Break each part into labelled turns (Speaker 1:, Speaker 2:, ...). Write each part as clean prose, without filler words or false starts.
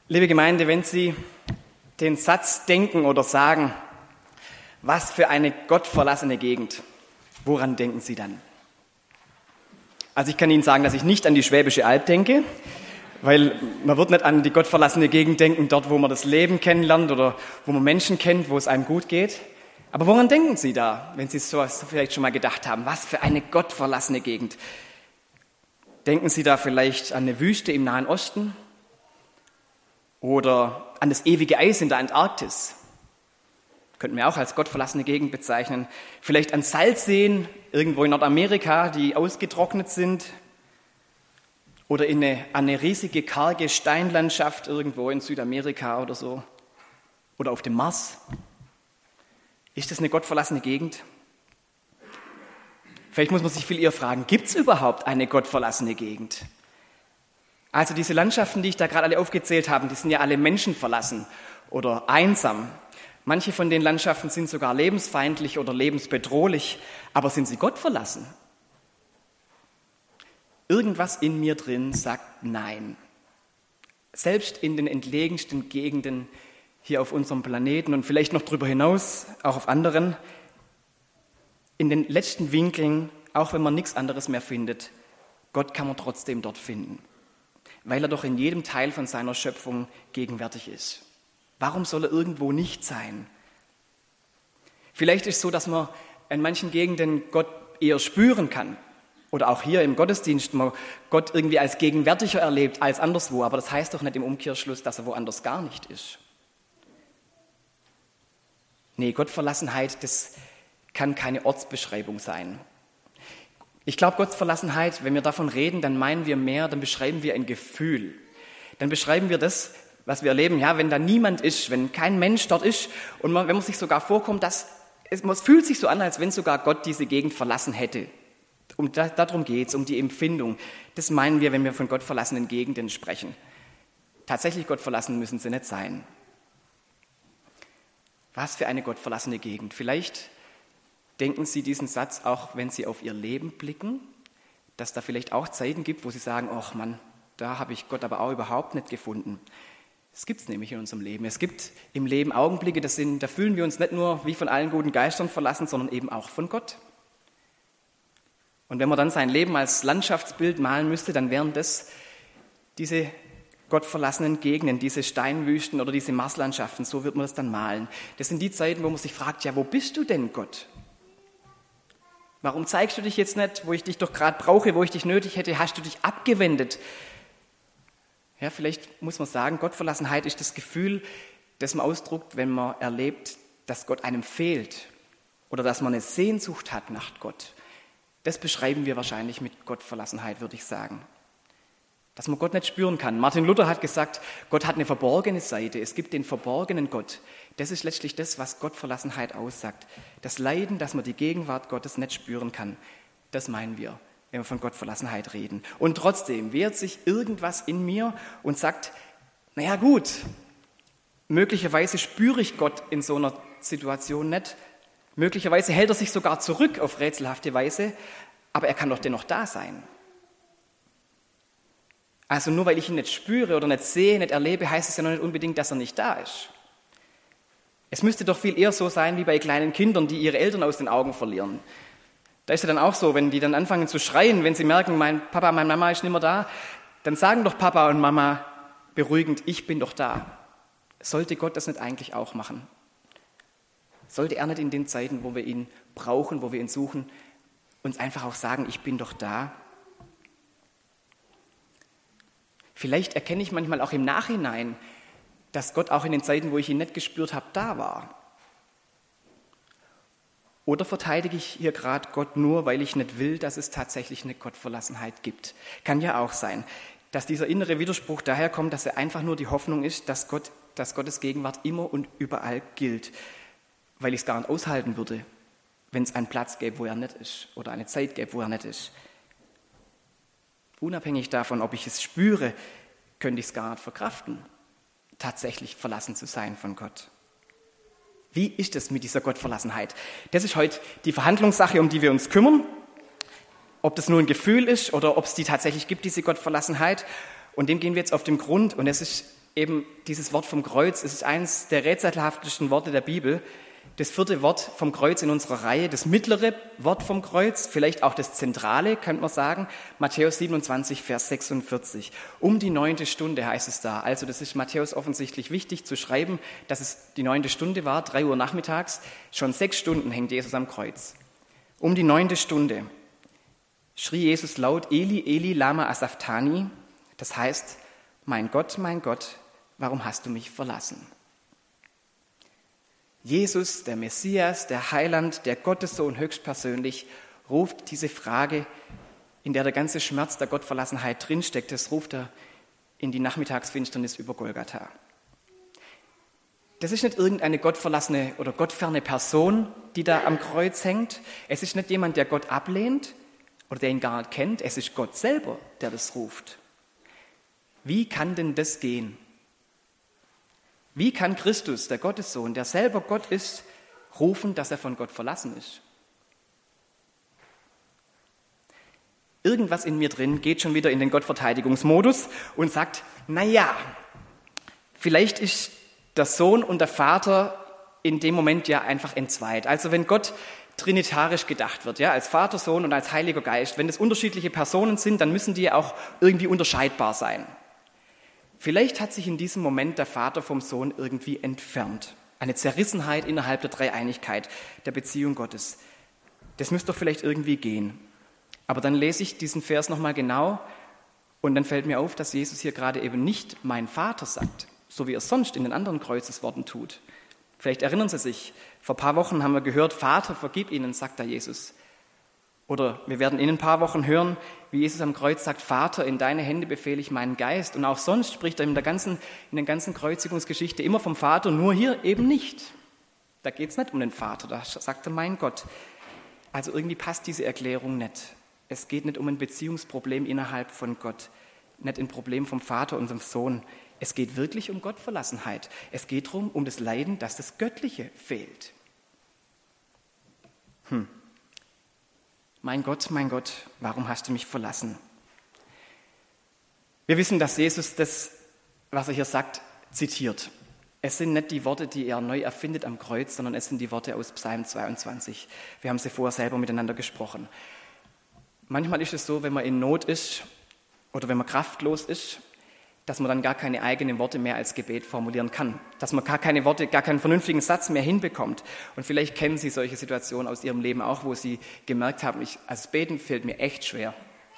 Speaker 1: Liebe Gemeinde, wenn Sie den Satz denken oder sagen, was für eine gottverlassene Gegend, woran denken Sie dann? Also ich kann Ihnen sagen, dass ich nicht an die Schwäbische Alb denke, weil man wird nicht an die gottverlassene Gegend denken, dort wo man das Leben kennenlernt oder wo man Menschen kennt, wo es einem gut geht. Aber woran denken Sie da, wenn Sie sowas vielleicht schon mal gedacht haben? Was für eine gottverlassene Gegend? Denken Sie da vielleicht an eine Wüste im Nahen Osten? Oder an das ewige Eis in der Antarktis? Könnten wir auch als gottverlassene Gegend bezeichnen. Vielleicht an Salzseen irgendwo in Nordamerika, die ausgetrocknet sind. Oder an eine riesige, karge Steinlandschaft irgendwo in Südamerika oder so. Oder auf dem Mars. Ist das eine gottverlassene Gegend? Vielleicht muss man sich viel eher fragen, gibt es überhaupt eine gottverlassene Gegend? Also diese Landschaften, die ich da gerade alle aufgezählt habe, die sind ja alle menschenverlassen oder einsam. Manche von den Landschaften sind sogar lebensfeindlich oder lebensbedrohlich, aber sind sie gottverlassen? Irgendwas in mir drin sagt nein. Selbst in den entlegensten Gegenden hier auf unserem Planeten und vielleicht noch darüber hinaus, auch auf anderen, in den letzten Winkeln, auch wenn man nichts anderes mehr findet, Gott kann man trotzdem dort finden, weil er doch in jedem Teil von seiner Schöpfung gegenwärtig ist. Warum soll er irgendwo nicht sein? Vielleicht ist es so, dass man in manchen Gegenden Gott eher spüren kann oder auch hier im Gottesdienst man Gott irgendwie als gegenwärtiger erlebt als anderswo, aber das heißt doch nicht im Umkehrschluss, dass er woanders gar nicht ist. Nee, Gottverlassenheit, das kann keine Ortsbeschreibung sein. Ich glaube, Gottverlassenheit, wenn wir davon reden, dann meinen wir mehr, dann beschreiben wir ein Gefühl. Dann beschreiben wir das, was wir erleben, ja, wenn da niemand ist, wenn kein Mensch dort ist und wenn man sich sogar vorkommt, es fühlt sich so an, als wenn sogar Gott diese Gegend verlassen hätte. Darum geht es, um die Empfindung. Das meinen wir, wenn wir von gottverlassenen Gegenden sprechen. Tatsächlich gottverlassen müssen sie nicht sein. Was für eine gottverlassene Gegend. Vielleicht denken Sie diesen Satz auch, wenn Sie auf Ihr Leben blicken, dass da vielleicht auch Zeiten gibt, wo Sie sagen, ach Mann, da habe ich Gott aber auch überhaupt nicht gefunden. Das gibt es nämlich in unserem Leben. Es gibt im Leben Augenblicke, da fühlen wir uns nicht nur wie von allen guten Geistern verlassen, sondern eben auch von Gott. Und wenn man dann sein Leben als Landschaftsbild malen müsste, dann wären das diese gottverlassenen Gegenden, diese Steinwüsten oder diese Marslandschaften, so wird man das dann malen. Das sind die Zeiten, wo man sich fragt, ja, wo bist du denn, Gott? Warum zeigst du dich jetzt nicht, wo ich dich doch gerade brauche, wo ich dich nötig hätte, hast du dich abgewendet? Ja, vielleicht muss man sagen, Gottverlassenheit ist das Gefühl, das man ausdrückt, wenn man erlebt, dass Gott einem fehlt oder dass man eine Sehnsucht hat nach Gott. Das beschreiben wir wahrscheinlich mit Gottverlassenheit, würde ich sagen. Dass man Gott nicht spüren kann. Martin Luther hat gesagt, Gott hat eine verborgene Seite. Es gibt den verborgenen Gott. Das ist letztlich das, was Gottverlassenheit aussagt. Das Leiden, dass man die Gegenwart Gottes nicht spüren kann. Das meinen wir, wenn wir von Gottverlassenheit reden. Und trotzdem wehrt sich irgendwas in mir und sagt, naja gut, möglicherweise spüre ich Gott in so einer Situation nicht. Möglicherweise hält er sich sogar zurück auf rätselhafte Weise, aber er kann doch dennoch da sein. Also nur weil ich ihn nicht spüre oder nicht sehe, nicht erlebe, heißt es ja noch nicht unbedingt, dass er nicht da ist. Es müsste doch viel eher so sein wie bei kleinen Kindern, die ihre Eltern aus den Augen verlieren. Da ist ja dann auch so, wenn die dann anfangen zu schreien, wenn sie merken, mein Papa, meine Mama ist nicht mehr da, dann sagen doch Papa und Mama beruhigend, ich bin doch da. Sollte Gott das nicht eigentlich auch machen? Sollte er nicht in den Zeiten, wo wir ihn brauchen, wo wir ihn suchen, uns einfach auch sagen, ich bin doch da? Vielleicht erkenne ich manchmal auch im Nachhinein, dass Gott auch in den Zeiten, wo ich ihn nicht gespürt habe, da war. Oder verteidige ich hier gerade Gott nur, weil ich nicht will, dass es tatsächlich eine Gottverlassenheit gibt. Kann ja auch sein, dass dieser innere Widerspruch daherkommt, dass er einfach nur die Hoffnung ist, dass Gottes Gegenwart immer und überall gilt, weil ich es gar nicht aushalten würde, wenn es einen Platz gäbe, wo er nicht ist, oder eine Zeit gäbe, wo er nicht ist. Unabhängig davon, ob ich es spüre, könnte ich es gar nicht verkraften, tatsächlich verlassen zu sein von Gott. Wie ist es mit dieser Gottverlassenheit? Das ist heute die Verhandlungssache, um die wir uns kümmern. Ob das nur ein Gefühl ist oder ob es die tatsächlich gibt, diese Gottverlassenheit. Und dem gehen wir jetzt auf den Grund. Und es ist eben dieses Wort vom Kreuz. Es ist eines der rätselhaftesten Worte der Bibel. Das 4. Wort vom Kreuz in unserer Reihe, das mittlere Wort vom Kreuz, vielleicht auch das zentrale, könnte man sagen. Matthäus 27, Vers 46. Um die 9. Stunde heißt es da. Also das ist Matthäus offensichtlich wichtig zu schreiben, dass es die 9. Stunde war, 3 Uhr nachmittags. Schon 6 Stunden hängt Jesus am Kreuz. Um die 9. Stunde schrie Jesus laut, Eli, Eli, lama asafthani. Das heißt, mein Gott, warum hast du mich verlassen? Jesus, der Messias, der Heiland, der Gottessohn höchstpersönlich, ruft diese Frage, in der ganze Schmerz der Gottverlassenheit drinsteckt, das ruft er in die Nachmittagsfinsternis über Golgatha. Das ist nicht irgendeine gottverlassene oder gottferne Person, die da am Kreuz hängt. Es ist nicht jemand, der Gott ablehnt oder der ihn gar nicht kennt. Es ist Gott selber, der das ruft. Wie kann denn das gehen? Wie kann Christus, der Gottessohn, der selber Gott ist, rufen, dass er von Gott verlassen ist? Irgendwas in mir drin geht schon wieder in den Gottverteidigungsmodus und sagt, naja, vielleicht ist der Sohn und der Vater in dem Moment ja einfach entzweit. Also wenn Gott trinitarisch gedacht wird, ja, als Vater, Sohn und als Heiliger Geist, wenn das unterschiedliche Personen sind, dann müssen die ja auch irgendwie unterscheidbar sein. Vielleicht hat sich in diesem Moment der Vater vom Sohn irgendwie entfernt. Eine Zerrissenheit innerhalb der Dreieinigkeit, der Beziehung Gottes. Das müsste doch vielleicht irgendwie gehen. Aber dann lese ich diesen Vers nochmal genau und dann fällt mir auf, dass Jesus hier gerade eben nicht mein Vater sagt, so wie er es sonst in den anderen Kreuzesworten tut. Vielleicht erinnern Sie sich, vor ein paar Wochen haben wir gehört, Vater, vergib ihnen, sagt da Jesus. Oder wir werden in ein paar Wochen hören, wie Jesus am Kreuz sagt, Vater, in deine Hände befehle ich meinen Geist. Und auch sonst spricht er in der ganzen Kreuzigungsgeschichte immer vom Vater, nur hier eben nicht. Da geht es nicht um den Vater, da sagt er mein Gott. Also irgendwie passt diese Erklärung nicht. Es geht nicht um ein Beziehungsproblem innerhalb von Gott, nicht ein Problem vom Vater und vom Sohn. Es geht wirklich um Gottverlassenheit. Es geht darum, um das Leiden, dass das Göttliche fehlt. Mein Gott, warum hast du mich verlassen? Wir wissen, dass Jesus das, was er hier sagt, zitiert. Es sind nicht die Worte, die er neu erfindet am Kreuz, sondern es sind die Worte aus Psalm 22. Wir haben sie vorher selber miteinander gesprochen. Manchmal ist es so, wenn man in Not ist oder wenn man kraftlos ist, dass man dann gar keine eigenen Worte mehr als Gebet formulieren kann. Dass man gar keine Worte, gar keinen vernünftigen Satz mehr hinbekommt. Und vielleicht kennen Sie solche Situationen aus Ihrem Leben auch, wo Sie gemerkt haben, als Beten fällt mir echt schwer.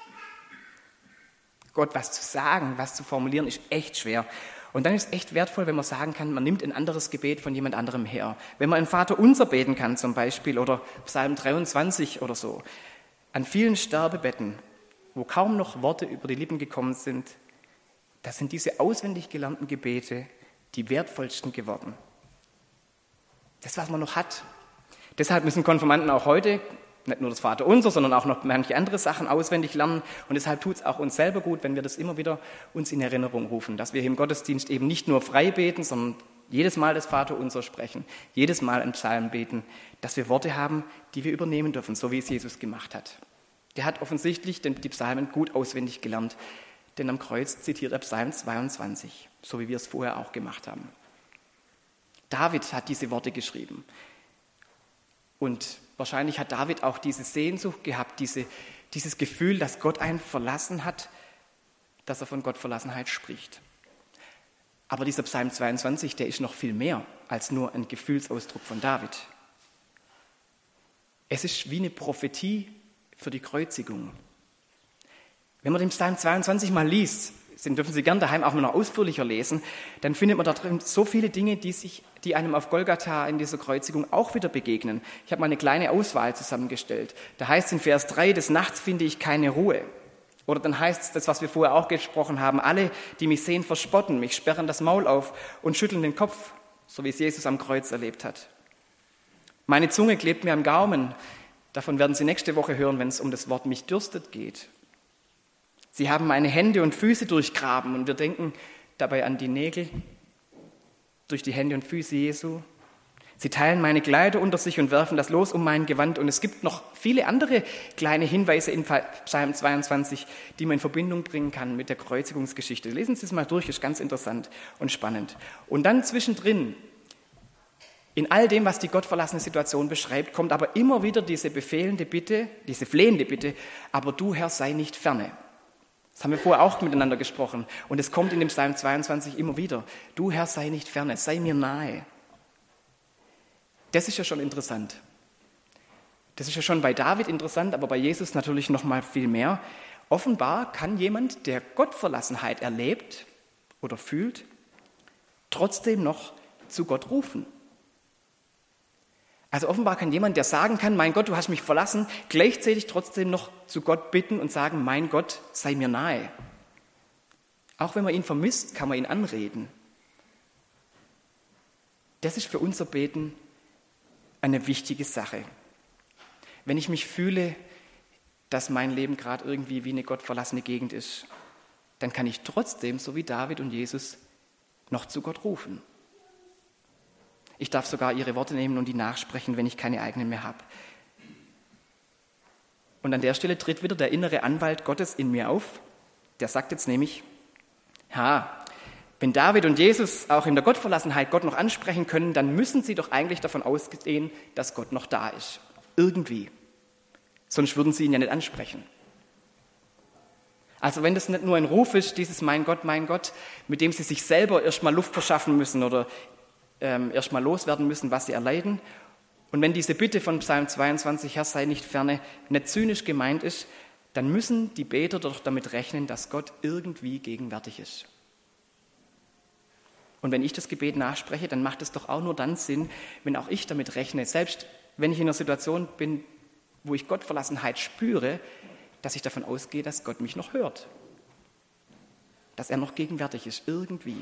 Speaker 1: Gott, was zu sagen, was zu formulieren, ist echt schwer. Und dann ist es echt wertvoll, wenn man sagen kann, man nimmt ein anderes Gebet von jemand anderem her. Wenn man ein Vaterunser beten kann zum Beispiel oder Psalm 23 oder so. An vielen Sterbebetten, wo kaum noch Worte über die Lippen gekommen sind, das sind diese auswendig gelernten Gebete die wertvollsten geworden. Das, was man noch hat. Deshalb müssen Konfirmanden auch heute nicht nur das Vaterunser, sondern auch noch manche andere Sachen auswendig lernen. Und deshalb tut es auch uns selber gut, wenn wir das immer wieder uns in Erinnerung rufen, dass wir hier im Gottesdienst eben nicht nur frei beten, sondern jedes Mal das Vaterunser sprechen, jedes Mal einen Psalm beten, dass wir Worte haben, die wir übernehmen dürfen, so wie es Jesus gemacht hat. Der hat offensichtlich die Psalmen gut auswendig gelernt, denn am Kreuz zitiert er Psalm 22, so wie wir es vorher auch gemacht haben. David hat diese Worte geschrieben. Und wahrscheinlich hat David auch diese Sehnsucht gehabt, dieses Gefühl, dass Gott einen verlassen hat, dass er von Gottverlassenheit spricht. Aber dieser Psalm 22, der ist noch viel mehr als nur ein Gefühlsausdruck von David. Es ist wie eine Prophetie für die Kreuzigung. Wenn man den Psalm 22 mal liest, den dürfen Sie gern daheim auch mal noch ausführlicher lesen, dann findet man da drin so viele Dinge, die einem auf Golgatha in dieser Kreuzigung auch wieder begegnen. Ich habe mal eine kleine Auswahl zusammengestellt. Da heißt es in Vers 3, des Nachts finde ich keine Ruhe. Oder dann heißt es, das, was wir vorher auch gesprochen haben, alle, die mich sehen, verspotten mich, sperren das Maul auf und schütteln den Kopf, so wie es Jesus am Kreuz erlebt hat. Meine Zunge klebt mir am Gaumen. Davon werden Sie nächste Woche hören, wenn es um das Wort mich dürstet geht. Sie haben meine Hände und Füße durchgraben und wir denken dabei an die Nägel durch die Hände und Füße Jesu. Sie teilen meine Kleider unter sich und werfen das Los um mein Gewand. Und es gibt noch viele andere kleine Hinweise in Psalm 22, die man in Verbindung bringen kann mit der Kreuzigungsgeschichte. Lesen Sie es mal durch, ist ganz interessant und spannend. Und dann zwischendrin, in all dem, was die gottverlassene Situation beschreibt, kommt aber immer wieder diese befehlende Bitte, diese flehende Bitte, aber du, Herr, sei nicht ferne. Das haben wir vorher auch miteinander gesprochen. Und es kommt in dem Psalm 22 immer wieder. Du, Herr, sei nicht ferne, sei mir nahe. Das ist ja schon interessant. Das ist ja schon bei David interessant, aber bei Jesus natürlich noch mal viel mehr. Offenbar kann jemand, der Gottverlassenheit erlebt oder fühlt, trotzdem noch zu Gott rufen. Also offenbar kann jemand, der sagen kann, mein Gott, du hast mich verlassen, gleichzeitig trotzdem noch zu Gott bitten und sagen, mein Gott, sei mir nahe. Auch wenn man ihn vermisst, kann man ihn anreden. Das ist für unser Beten eine wichtige Sache. Wenn ich mich fühle, dass mein Leben gerade irgendwie wie eine gottverlassene Gegend ist, dann kann ich trotzdem, so wie David und Jesus, noch zu Gott rufen. Ich darf sogar ihre Worte nehmen und die nachsprechen, wenn ich keine eigenen mehr habe. Und an der Stelle tritt wieder der innere Anwalt Gottes in mir auf. Der sagt jetzt nämlich, wenn David und Jesus auch in der Gottverlassenheit Gott noch ansprechen können, dann müssen sie doch eigentlich davon ausgehen, dass Gott noch da ist. Irgendwie. Sonst würden sie ihn ja nicht ansprechen. Also wenn das nicht nur ein Ruf ist, dieses mein Gott, mit dem sie sich selber erstmal Luft verschaffen müssen oder erstmal loswerden müssen, was sie erleiden. Und wenn diese Bitte von Psalm 22, Herr, sei nicht ferne, nicht zynisch gemeint ist, dann müssen die Beter doch damit rechnen, dass Gott irgendwie gegenwärtig ist. Und wenn ich das Gebet nachspreche, dann macht es doch auch nur dann Sinn, wenn auch ich damit rechne, selbst wenn ich in einer Situation bin, wo ich Gottverlassenheit spüre, dass ich davon ausgehe, dass Gott mich noch hört. Dass er noch gegenwärtig ist, irgendwie.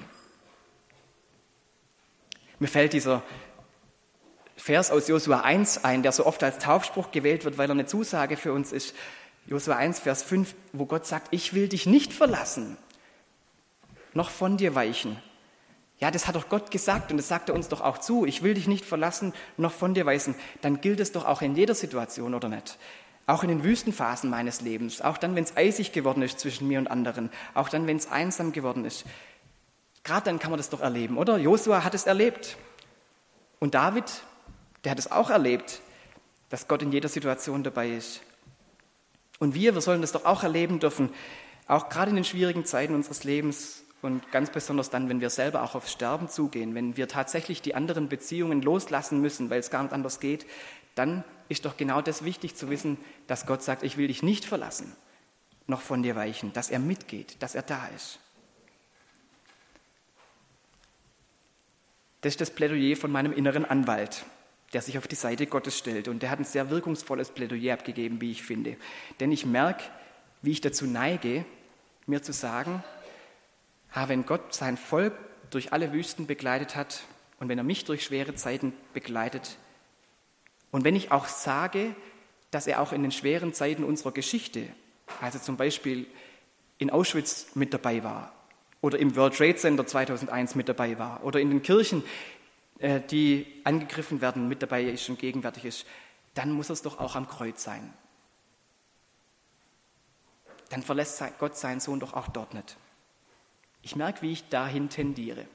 Speaker 1: Mir fällt dieser Vers aus Josua 1 ein, der so oft als Taufspruch gewählt wird, weil er eine Zusage für uns ist. Josua 1, Vers 5, wo Gott sagt, ich will dich nicht verlassen, noch von dir weichen. Ja, das hat doch Gott gesagt und das sagt er uns doch auch zu. Ich will dich nicht verlassen, noch von dir weichen. Dann gilt es doch auch in jeder Situation, oder nicht? Auch in den Wüstenphasen meines Lebens. Auch dann, wenn es eisig geworden ist zwischen mir und anderen. Auch dann, wenn es einsam geworden ist. Gerade dann kann man das doch erleben, oder? Josua hat es erlebt. Und David, der hat es auch erlebt, dass Gott in jeder Situation dabei ist. Und wir sollen das doch auch erleben dürfen, auch gerade in den schwierigen Zeiten unseres Lebens und ganz besonders dann, wenn wir selber auch aufs Sterben zugehen, wenn wir tatsächlich die anderen Beziehungen loslassen müssen, weil es gar nicht anders geht, dann ist doch genau das wichtig zu wissen, dass Gott sagt, ich will dich nicht verlassen, noch von dir weichen, dass er mitgeht, dass er da ist. Das ist das Plädoyer von meinem inneren Anwalt, der sich auf die Seite Gottes stellt. Und der hat ein sehr wirkungsvolles Plädoyer abgegeben, wie ich finde. Denn ich merke, wie ich dazu neige, mir zu sagen, wenn Gott sein Volk durch alle Wüsten begleitet hat und wenn er mich durch schwere Zeiten begleitet und wenn ich auch sage, dass er auch in den schweren Zeiten unserer Geschichte, also zum Beispiel in Auschwitz mit dabei war oder im World Trade Center 2001 mit dabei war oder in den Kirchen, die angegriffen werden, mit dabei ist und gegenwärtig ist, dann muss es doch auch am Kreuz sein. Dann verlässt Gott seinen Sohn doch auch dort nicht. Ich merke, wie ich dahin tendiere.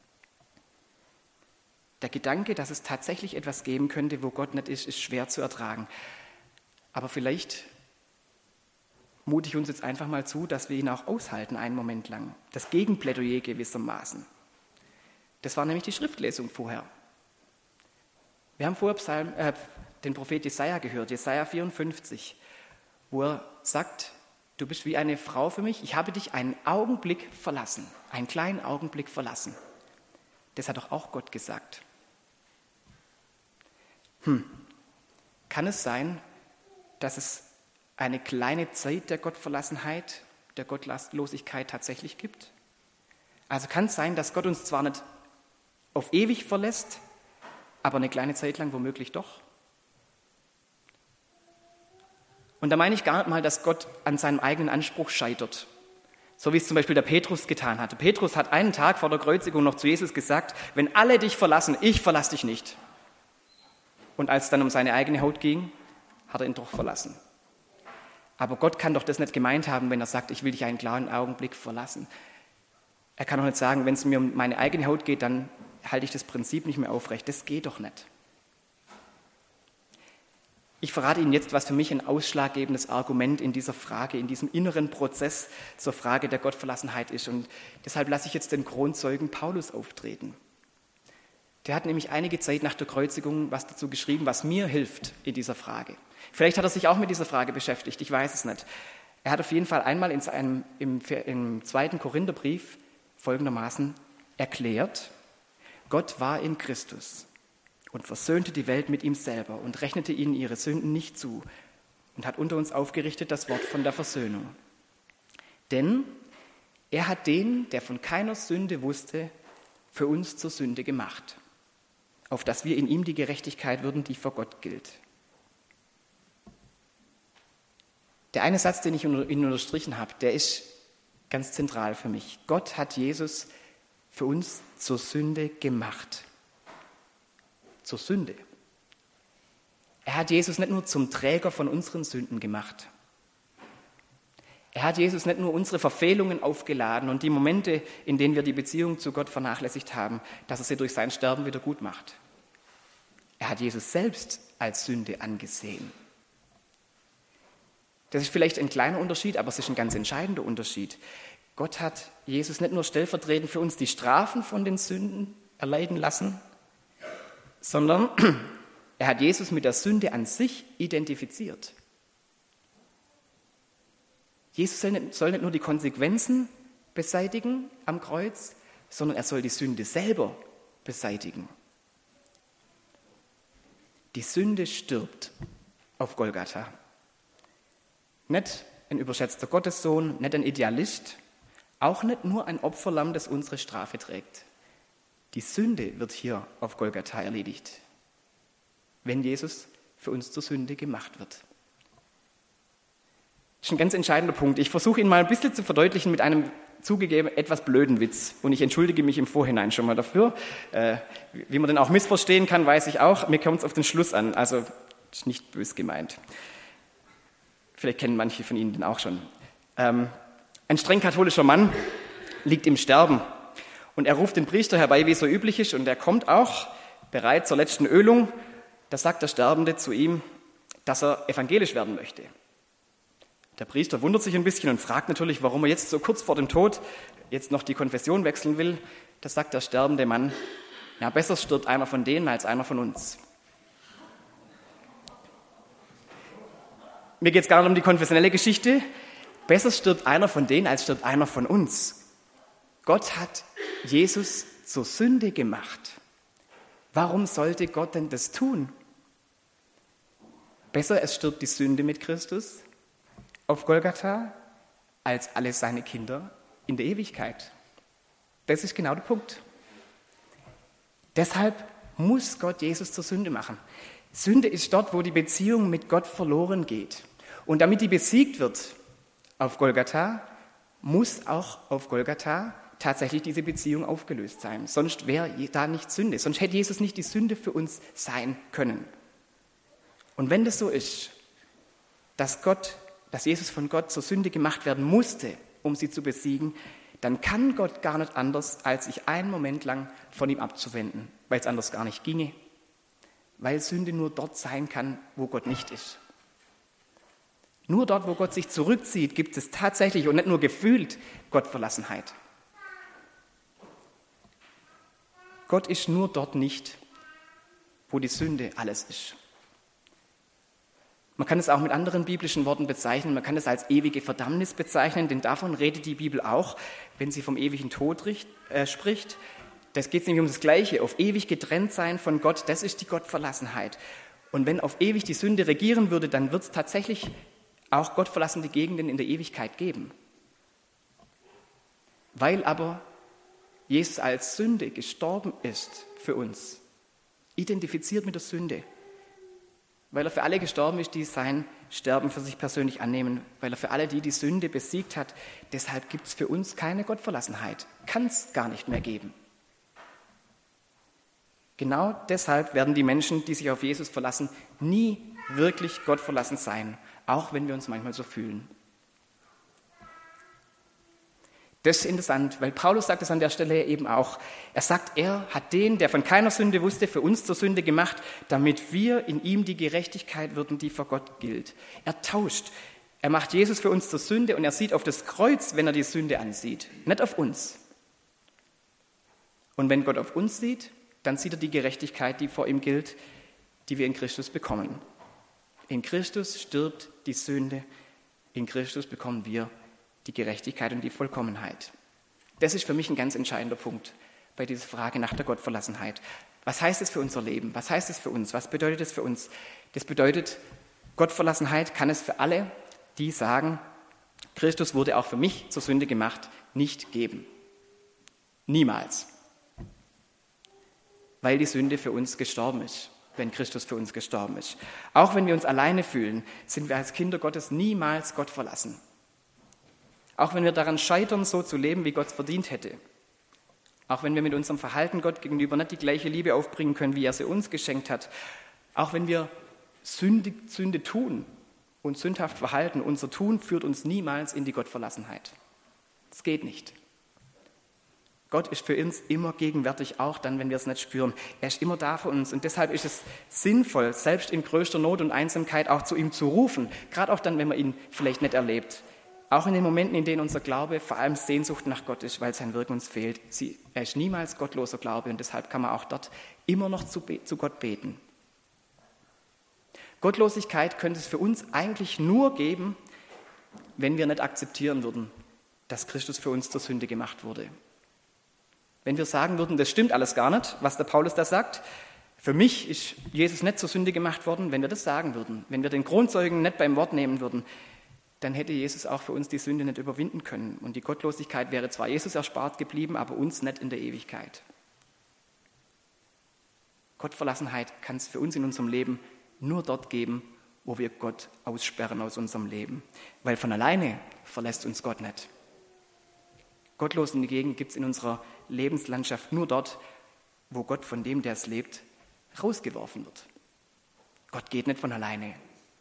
Speaker 1: Der Gedanke, dass es tatsächlich etwas geben könnte, wo Gott nicht ist, ist schwer zu ertragen. Aber vielleicht mute ich uns jetzt einfach mal zu, dass wir ihn auch aushalten einen Moment lang. Das Gegenplädoyer gewissermaßen. Das war nämlich die Schriftlesung vorher. Wir haben vorher den Prophet Jesaja gehört, Jesaja 54, wo er sagt, du bist wie eine Frau für mich, ich habe dich einen Augenblick verlassen, einen kleinen Augenblick verlassen. Das hat doch auch Gott gesagt. Kann es sein, dass es eine kleine Zeit der Gottverlassenheit, der Gottlosigkeit tatsächlich gibt? Also kann es sein, dass Gott uns zwar nicht auf ewig verlässt, aber eine kleine Zeit lang womöglich doch? Und da meine ich gar nicht mal, dass Gott an seinem eigenen Anspruch scheitert. So wie es zum Beispiel der Petrus getan hatte. Petrus hat einen Tag vor der Kreuzigung noch zu Jesus gesagt, wenn alle dich verlassen, ich verlasse dich nicht. Und als es dann um seine eigene Haut ging, hat er ihn doch verlassen. Aber Gott kann doch das nicht gemeint haben, wenn er sagt, ich will dich einen klaren Augenblick verlassen. Er kann doch nicht sagen, wenn es mir um meine eigene Haut geht, dann halte ich das Prinzip nicht mehr aufrecht. Das geht doch nicht. Ich verrate Ihnen jetzt, was für mich ein ausschlaggebendes Argument in dieser Frage, in diesem inneren Prozess zur Frage der Gottverlassenheit ist. Und deshalb lasse ich jetzt den Kronzeugen Paulus auftreten. Der hat nämlich einige Zeit nach der Kreuzigung was dazu geschrieben, was mir hilft in dieser Frage. Vielleicht hat er sich auch mit dieser Frage beschäftigt, ich weiß es nicht. Er hat auf jeden Fall einmal im 2. Korintherbrief folgendermaßen erklärt: Gott war in Christus und versöhnte die Welt mit ihm selber und rechnete ihnen ihre Sünden nicht zu und hat unter uns aufgerichtet das Wort von der Versöhnung. Denn er hat den, der von keiner Sünde wusste, für uns zur Sünde gemacht, auf dass wir in ihm die Gerechtigkeit würden, die vor Gott gilt. Der eine Satz, den ich Ihnen unterstrichen habe, der ist ganz zentral für mich. Gott hat Jesus für uns zur Sünde gemacht. Zur Sünde. Er hat Jesus nicht nur zum Träger von unseren Sünden gemacht. Er hat Jesus nicht nur unsere Verfehlungen aufgeladen und die Momente, in denen wir die Beziehung zu Gott vernachlässigt haben, dass er sie durch sein Sterben wieder gut macht. Er hat Jesus selbst als Sünde angesehen. Das ist vielleicht ein kleiner Unterschied, aber es ist ein ganz entscheidender Unterschied. Gott hat Jesus nicht nur stellvertretend für uns die Strafen von den Sünden erleiden lassen, sondern er hat Jesus mit der Sünde an sich identifiziert. Jesus soll nicht nur die Konsequenzen beseitigen am Kreuz, sondern er soll die Sünde selber beseitigen. Die Sünde stirbt auf Golgatha. Nicht ein überschätzter Gottessohn, nicht ein Idealist, auch nicht nur ein Opferlamm, das unsere Strafe trägt. Die Sünde wird hier auf Golgatha erledigt, wenn Jesus für uns zur Sünde gemacht wird. Das ist ein ganz entscheidender Punkt. Ich versuche ihn mal ein bisschen zu verdeutlichen mit einem zugegeben etwas blöden Witz. Und ich entschuldige mich im Vorhinein schon mal dafür. Wie man den auch missverstehen kann, weiß ich auch. Mir kommt es auf den Schluss an. Also ist nicht bös gemeint. Vielleicht kennen manche von Ihnen den auch schon. Ein streng katholischer Mann liegt im Sterben. Und er ruft den Priester herbei, wie es so üblich ist. Und er kommt auch bereit zur letzten Ölung. Da sagt der Sterbende zu ihm, dass er evangelisch werden möchte. Der Priester wundert sich ein bisschen und fragt natürlich, warum er jetzt so kurz vor dem Tod jetzt noch die Konfession wechseln will. Da sagt der sterbende Mann, ja, besser stirbt einer von denen als einer von uns. Mir geht es gar nicht um die konfessionelle Geschichte. Besser stirbt einer von denen, als stirbt einer von uns. Gott hat Jesus zur Sünde gemacht. Warum sollte Gott denn das tun? Besser, es stirbt die Sünde mit Christus auf Golgatha, als alle seine Kinder in der Ewigkeit. Das ist genau der Punkt. Deshalb muss Gott Jesus zur Sünde machen. Sünde ist dort, wo die Beziehung mit Gott verloren geht. Und damit die besiegt wird auf Golgatha, muss auch auf Golgatha tatsächlich diese Beziehung aufgelöst sein. Sonst wäre da nicht Sünde. Sonst hätte Jesus nicht die Sünde für uns sein können. Und wenn das so ist, dass Jesus von Gott zur Sünde gemacht werden musste, um sie zu besiegen, dann kann Gott gar nicht anders, als sich einen Moment lang von ihm abzuwenden, weil es anders gar nicht ginge, weil Sünde nur dort sein kann, wo Gott nicht ist. Nur dort, wo Gott sich zurückzieht, gibt es tatsächlich und nicht nur gefühlt Gottverlassenheit. Gott ist nur dort nicht, wo die Sünde alles ist. Man kann es auch mit anderen biblischen Worten bezeichnen, man kann es als ewige Verdammnis bezeichnen, denn davon redet die Bibel auch, wenn sie vom ewigen Tod spricht. Das geht nämlich um das Gleiche, auf ewig getrennt sein von Gott, das ist die Gottverlassenheit. Und wenn auf ewig die Sünde regieren würde, dann wird es tatsächlich auch gottverlassene Gegenden in der Ewigkeit geben. Weil aber Jesus als Sünde gestorben ist für uns, identifiziert mit der Sünde, weil er für alle gestorben ist, die sein Sterben für sich persönlich annehmen, weil er für alle die Sünde besiegt hat. Deshalb gibt es für uns keine Gottverlassenheit, kann es gar nicht mehr geben. Genau deshalb werden die Menschen, die sich auf Jesus verlassen, nie wirklich Gott verlassen sein, auch wenn wir uns manchmal so fühlen. Das ist interessant, weil Paulus sagt es an der Stelle eben auch. Er sagt, er hat den, der von keiner Sünde wusste, für uns zur Sünde gemacht, damit wir in ihm die Gerechtigkeit würden, die vor Gott gilt. Er tauscht. Er macht Jesus für uns zur Sünde und er sieht auf das Kreuz, wenn er die Sünde ansieht, nicht auf uns. Und wenn Gott auf uns sieht, dann sieht er die Gerechtigkeit, die vor ihm gilt, die wir in Christus bekommen. In Christus stirbt die Sünde, in Christus bekommen wir die Gerechtigkeit und die Vollkommenheit. Das ist für mich ein ganz entscheidender Punkt bei dieser Frage nach der Gottverlassenheit. Was heißt es für unser Leben? Was heißt es für uns? Was bedeutet es für uns? Das bedeutet, Gottverlassenheit kann es für alle, die sagen, Christus wurde auch für mich zur Sünde gemacht, nicht geben. Niemals. Weil die Sünde für uns gestorben ist, wenn Christus für uns gestorben ist. Auch wenn wir uns alleine fühlen, sind wir als Kinder Gottes niemals Gott verlassen. Auch wenn wir daran scheitern, so zu leben, wie Gott es verdient hätte. Auch wenn wir mit unserem Verhalten Gott gegenüber nicht die gleiche Liebe aufbringen können, wie er sie uns geschenkt hat. Auch wenn wir Sünde tun und sündhaft verhalten, unser Tun führt uns niemals in die Gottverlassenheit. Das geht nicht. Gott ist für uns immer gegenwärtig, auch dann, wenn wir es nicht spüren. Er ist immer da für uns und deshalb ist es sinnvoll, selbst in größter Not und Einsamkeit auch zu ihm zu rufen, gerade auch dann, wenn man ihn vielleicht nicht erlebt. Auch in den Momenten, in denen unser Glaube vor allem Sehnsucht nach Gott ist, weil sein Wirken uns fehlt. Er ist niemals gottloser Glaube und deshalb kann man auch dort immer noch zu Gott beten. Gottlosigkeit könnte es für uns eigentlich nur geben, wenn wir nicht akzeptieren würden, dass Christus für uns zur Sünde gemacht wurde. Wenn wir sagen würden, das stimmt alles gar nicht, was der Paulus da sagt, für mich ist Jesus nicht zur Sünde gemacht worden, wenn wir das sagen würden, wenn wir den Kronzeugen nicht beim Wort nehmen würden, dann hätte Jesus auch für uns die Sünde nicht überwinden können. Und die Gottlosigkeit wäre zwar Jesus erspart geblieben, aber uns nicht in der Ewigkeit. Gottverlassenheit kann es für uns in unserem Leben nur dort geben, wo wir Gott aussperren aus unserem Leben. Weil von alleine verlässt uns Gott nicht. Gottlosen hingegen gibt es in unserer Lebenslandschaft nur dort, wo Gott von dem, der es lebt, rausgeworfen wird. Gott geht nicht von alleine.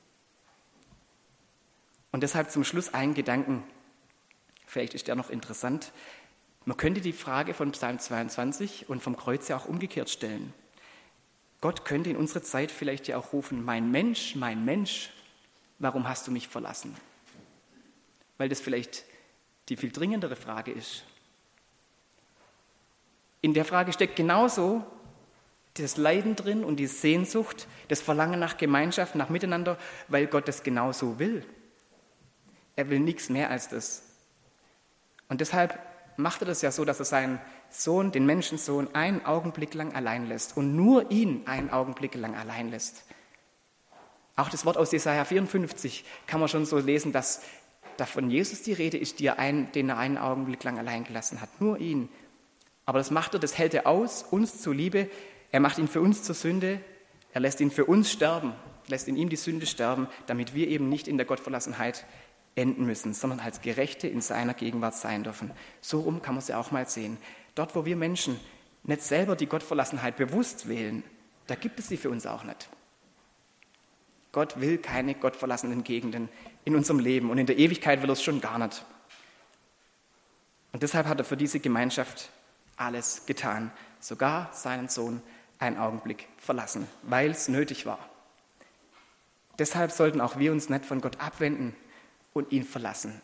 Speaker 1: Und deshalb zum Schluss einen Gedanken, vielleicht ist der noch interessant. Man könnte die Frage von Psalm 22 und vom Kreuz ja auch umgekehrt stellen. Gott könnte in unserer Zeit vielleicht ja auch rufen, mein Mensch, warum hast du mich verlassen? Weil das vielleicht die viel dringendere Frage ist. In der Frage steckt genauso das Leiden drin und die Sehnsucht, das Verlangen nach Gemeinschaft, nach Miteinander, weil Gott das genauso will. Er will nichts mehr als das. Und deshalb macht er das ja so, dass er seinen Sohn, den Menschensohn, einen Augenblick lang allein lässt und nur ihn einen Augenblick lang allein lässt. Auch das Wort aus Jesaja 54 kann man schon so lesen, dass da von Jesus die Rede ist, den er einen Augenblick lang allein gelassen hat. Nur ihn. Aber das macht er, das hält er aus, uns zuliebe. Er macht ihn für uns zur Sünde. Er lässt ihn für uns sterben, lässt in ihm die Sünde sterben, damit wir eben nicht in der Gottverlassenheit enden müssen, sondern als Gerechte in seiner Gegenwart sein dürfen. So rum kann man es ja auch mal sehen. Dort, wo wir Menschen nicht selber die Gottverlassenheit bewusst wählen, da gibt es sie für uns auch nicht. Gott will keine gottverlassenen Gegenden in unserem Leben und in der Ewigkeit will er es schon gar nicht. Und deshalb hat er für diese Gemeinschaft alles getan, sogar seinen Sohn einen Augenblick verlassen, weil es nötig war. Deshalb sollten auch wir uns nicht von Gott abwenden und ihn verlassen.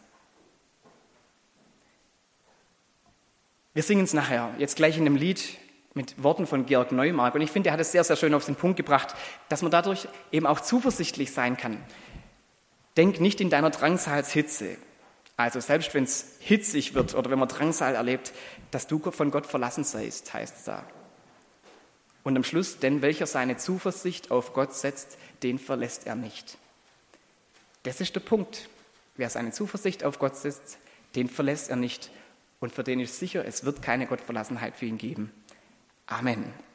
Speaker 1: Wir singen es nachher, jetzt gleich in dem Lied mit Worten von Georg Neumark. Und ich finde, er hat es sehr, sehr schön auf den Punkt gebracht, dass man dadurch eben auch zuversichtlich sein kann. Denk nicht in deiner Drangsalshitze, also selbst wenn es hitzig wird oder wenn man Drangsal erlebt, dass du von Gott verlassen seist, heißt es da. Und am Schluss, denn welcher seine Zuversicht auf Gott setzt, den verlässt er nicht. Das ist der Punkt. Wer seine Zuversicht auf Gott setzt, den verlässt er nicht. Und für den ist sicher, es wird keine Gottverlassenheit für ihn geben. Amen.